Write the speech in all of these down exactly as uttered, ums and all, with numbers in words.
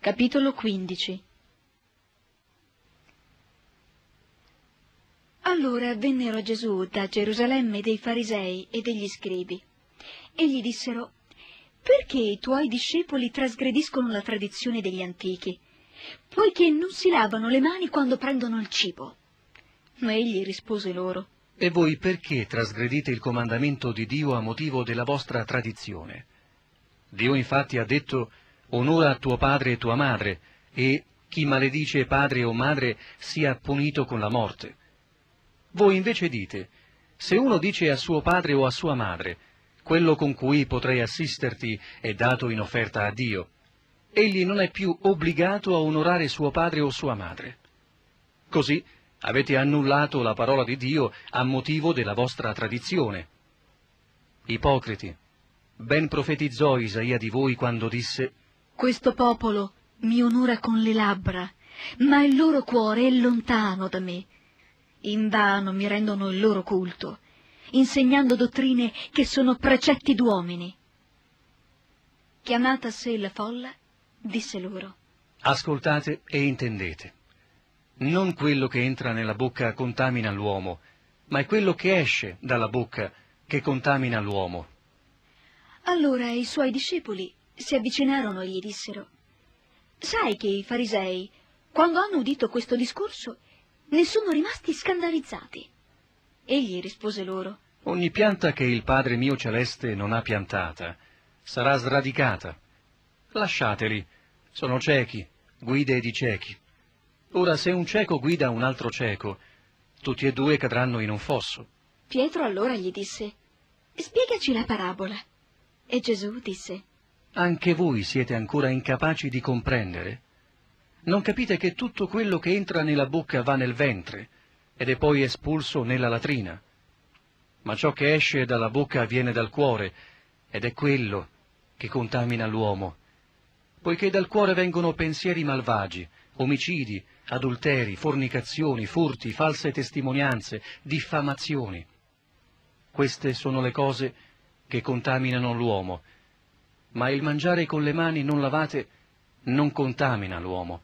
Capitolo quindici. Allora vennero a Gesù da Gerusalemme dei farisei e degli scribi, e gli dissero: «Perché i tuoi discepoli trasgrediscono la tradizione degli antichi, poiché non si lavano le mani quando prendono il cibo?» Ma egli rispose loro: «E voi perché trasgredite il comandamento di Dio a motivo della vostra tradizione? Dio infatti ha detto: onora tuo padre e tua madre, e chi maledice padre o madre sia punito con la morte. Voi invece dite: se uno dice a suo padre o a sua madre: quello con cui potrei assisterti è dato in offerta a Dio, egli non è più obbligato a onorare suo padre o sua madre. Così avete annullato la parola di Dio a motivo della vostra tradizione. Ipocriti, ben profetizzò Isaia di voi quando disse: «Questo popolo mi onora con le labbra, ma il loro cuore è lontano da me. Invano mi rendono il loro culto, insegnando dottrine che sono precetti d'uomini». Chiamata a sé la folla, disse loro: ascoltate e intendete. Non quello che entra nella bocca contamina l'uomo, ma è quello che esce dalla bocca che contamina l'uomo. Allora i suoi discepoli si avvicinarono e gli dissero: «Sai che i farisei, quando hanno udito questo discorso, ne sono rimasti scandalizzati?» Egli rispose loro: ogni pianta che il Padre mio celeste non ha piantata sarà sradicata. Lasciateli, sono ciechi, guide di ciechi. Ora se un cieco guida un altro cieco, tutti e due cadranno in un fosso. Pietro allora gli disse: «Spiegaci la parabola». E Gesù disse: anche voi siete ancora incapaci di comprendere? Non capite che tutto quello che entra nella bocca va nel ventre ed è poi espulso nella latrina? Ma ciò che esce dalla bocca viene dal cuore, ed è quello che contamina l'uomo, poiché dal cuore vengono pensieri malvagi, omicidi, adulteri, fornicazioni, furti, false testimonianze, diffamazioni. Queste sono le cose che contaminano l'uomo, ma il mangiare con le mani non lavate non contamina l'uomo.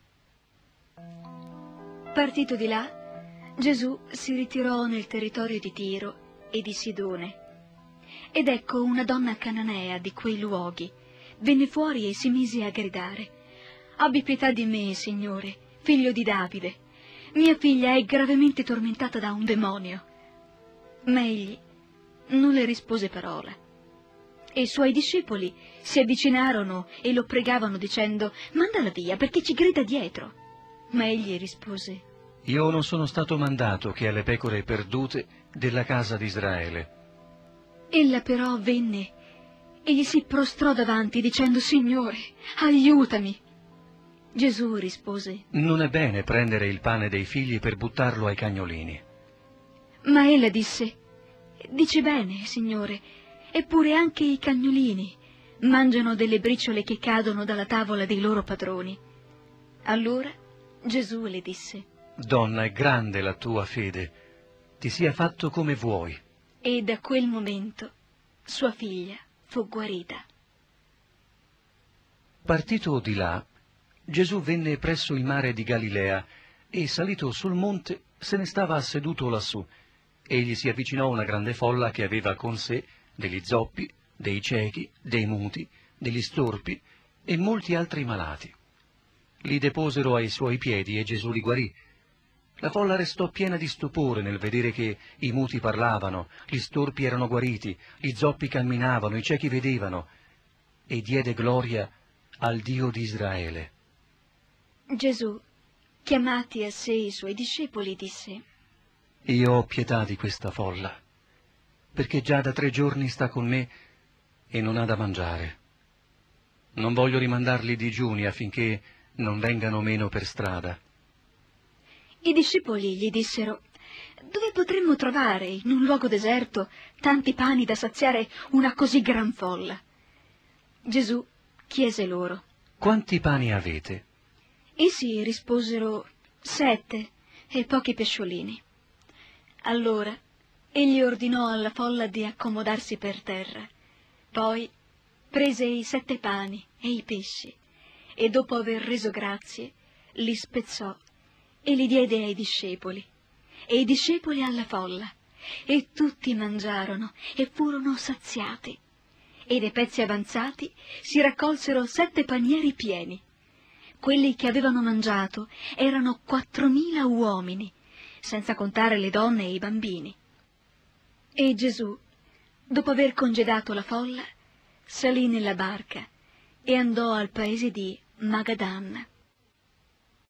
Partito di là, Gesù si ritirò nel territorio di Tiro e di Sidone. Ed ecco una donna cananea di quei luoghi venne fuori e si mise a gridare: «Abbi pietà di me, Signore, figlio di Davide. Mia figlia è gravemente tormentata da un demonio». Ma egli non le rispose parola. E i suoi discepoli si avvicinarono e lo pregavano dicendo: «Mandala via, perché ci grida dietro». Ma egli rispose: io non sono stato mandato che alle pecore perdute della casa di Israele. Ella però venne e gli si prostrò davanti dicendo: «Signore, aiutami». Gesù rispose: non è bene prendere il pane dei figli per buttarlo ai cagnolini. Ma ella disse: «Dici bene, Signore, eppure anche i cagnolini mangiano delle briciole che cadono dalla tavola dei loro padroni». Allora Gesù le disse: donna, è grande la tua fede, ti sia fatto come vuoi. E da quel momento sua figlia fu guarita. Partito di là, Gesù venne presso il mare di Galilea e, salito sul monte, se ne stava seduto lassù. Egli si avvicinò a una grande folla che aveva con sé degli zoppi, dei ciechi, dei muti, degli storpi e molti altri malati. Li deposero ai suoi piedi e Gesù li guarì. La folla restò piena di stupore nel vedere che i muti parlavano, gli storpi erano guariti, gli zoppi camminavano, i ciechi vedevano, e diede gloria al Dio di Israele. Gesù, chiamati a sé i suoi discepoli, disse: io ho pietà di questa folla, perché già da tre giorni sta con me e non ha da mangiare. Non voglio rimandarli digiuni affinché non vengano meno per strada. I discepoli gli dissero: «Dove potremmo trovare, in un luogo deserto, tanti pani da saziare una così gran folla?» Gesù chiese loro: quanti pani avete? Essi risposero: «Sette e pochi pesciolini». Allora egli ordinò alla folla di accomodarsi per terra. Poi prese i sette pani e i pesci e dopo aver reso grazie, li spezzò e li diede ai discepoli, e i discepoli alla folla, e tutti mangiarono e furono saziati, e dei pezzi avanzati si raccolsero sette panieri pieni. Quelli che avevano mangiato erano quattromila uomini, senza contare le donne e i bambini. E Gesù, dopo aver congedato la folla, salì nella barca e andò al paese di Magadan.